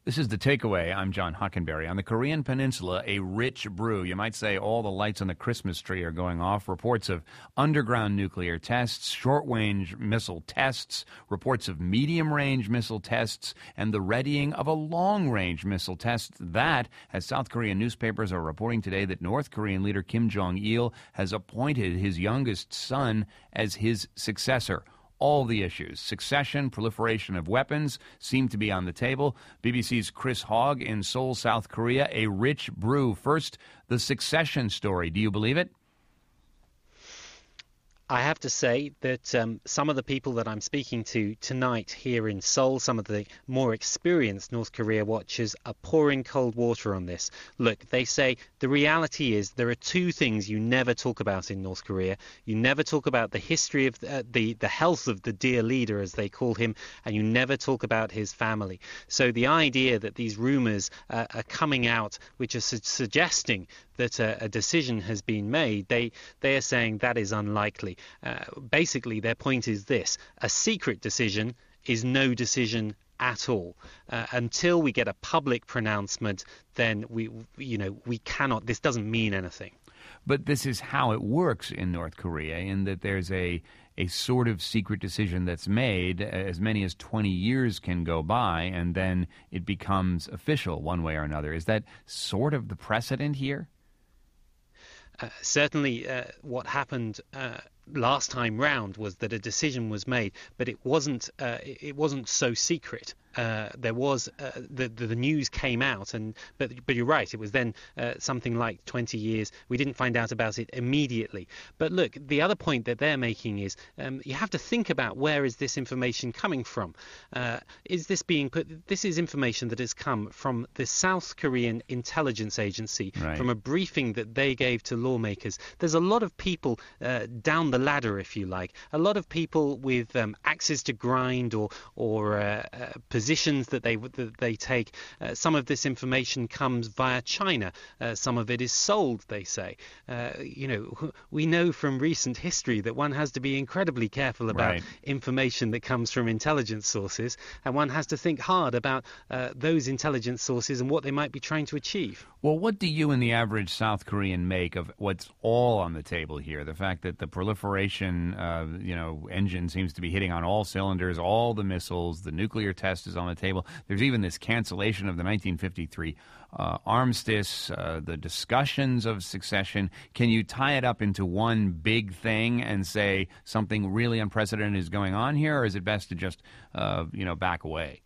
This is The Takeaway. I'm John Hockenberry. On the Korean Peninsula, a rich brew. You might say all the lights on the Christmas tree are going off. Reports of underground nuclear tests, short-range missile tests, reports of medium-range missile tests, and the readying of a long-range missile test. That, as South Korean newspapers are reporting today, that North Korean leader Kim Jong-il has appointed his youngest son as his successor. All the issues, succession, proliferation of weapons, seem to be on the table. BBC's Chris Hogg in Seoul, South Korea, a rich brew. First, the succession story. Do you believe it? I have to say that some of the people that I'm speaking to tonight here in Seoul, some of the more experienced North Korea watchers, are pouring cold water on this. Look, they say the reality is there are two things you never talk about in North Korea. You never talk about the history of the health of the dear leader, as they call him, and you never talk about his family. So the idea that these rumors are coming out, which are suggesting that a decision has been made, they are saying that is unlikely. Basically, their point is this: a secret decision is no decision at all. Until we get a public pronouncement, then we cannot. This doesn't mean anything. But this is how it works in North Korea, in that there's a sort of secret decision that's made. As many as 20 years can go by, and then it becomes official one way or another. Is that sort of the precedent here? Certainly, what happened last time round was that a decision was made, but it wasn't so secret. There was the news came out, but you're right. It was then something like 20 years. We didn't find out about it immediately. But look, the other point that they're making is you have to think about where is this information coming from. Is this being put? This is information that has come from the South Korean intelligence agency, right, from a briefing that they gave to lawmakers. There's a lot of people down the ladder, if you like, a lot of people with axes to grind or positions that they take. Some of this information comes via China. Some of it is sold, they say. We know from recent history that one has to be incredibly careful about information that comes from intelligence sources, and one has to think hard about those intelligence sources and what they might be trying to achieve. Well, what do you and the average South Korean make of what's all on the table here? The fact that the proliferation engine seems to be hitting on all cylinders, all the missiles, the nuclear test is on the table. There's even this cancellation of the 1953 armistice, the discussions of succession. Can you tie it up into one big thing and say something really unprecedented is going on here, or is it best to just back away?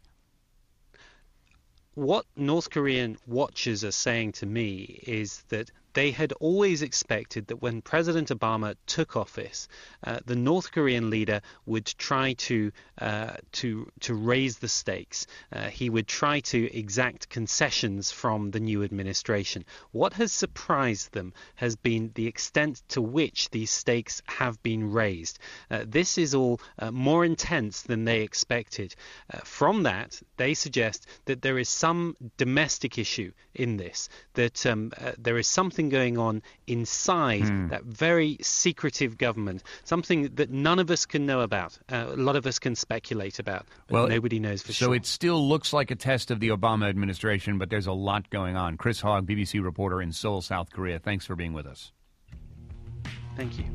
What North Korean watchers are saying to me is that they had always expected that when President Obama took office, the North Korean leader would try to raise the stakes. He would try to exact concessions from the new administration. What has surprised them has been the extent to which these stakes have been raised. This is all more intense than they expected. From that, they suggest that there is some domestic issue in this, that there is something going on inside that very secretive government, something that none of us can know about. A lot of us can speculate about, but nobody knows for sure. So it still looks like a test of the Obama administration, but there's a lot going on. Chris Hogg, BBC reporter in Seoul, South Korea. Thanks for being with us. Thank you.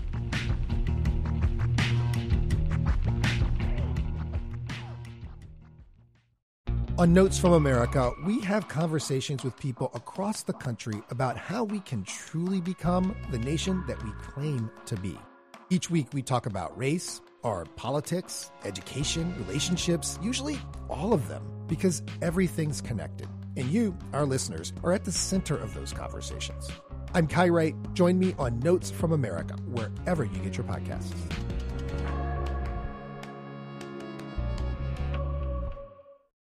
On Notes from America, we have conversations with people across the country about how we can truly become the nation that we claim to be. Each week we talk about race, our politics, education, relationships, usually all of them, because everything's connected. And you, our listeners, are at the center of those conversations. I'm Kai Wright. Join me on Notes from America, wherever you get your podcasts.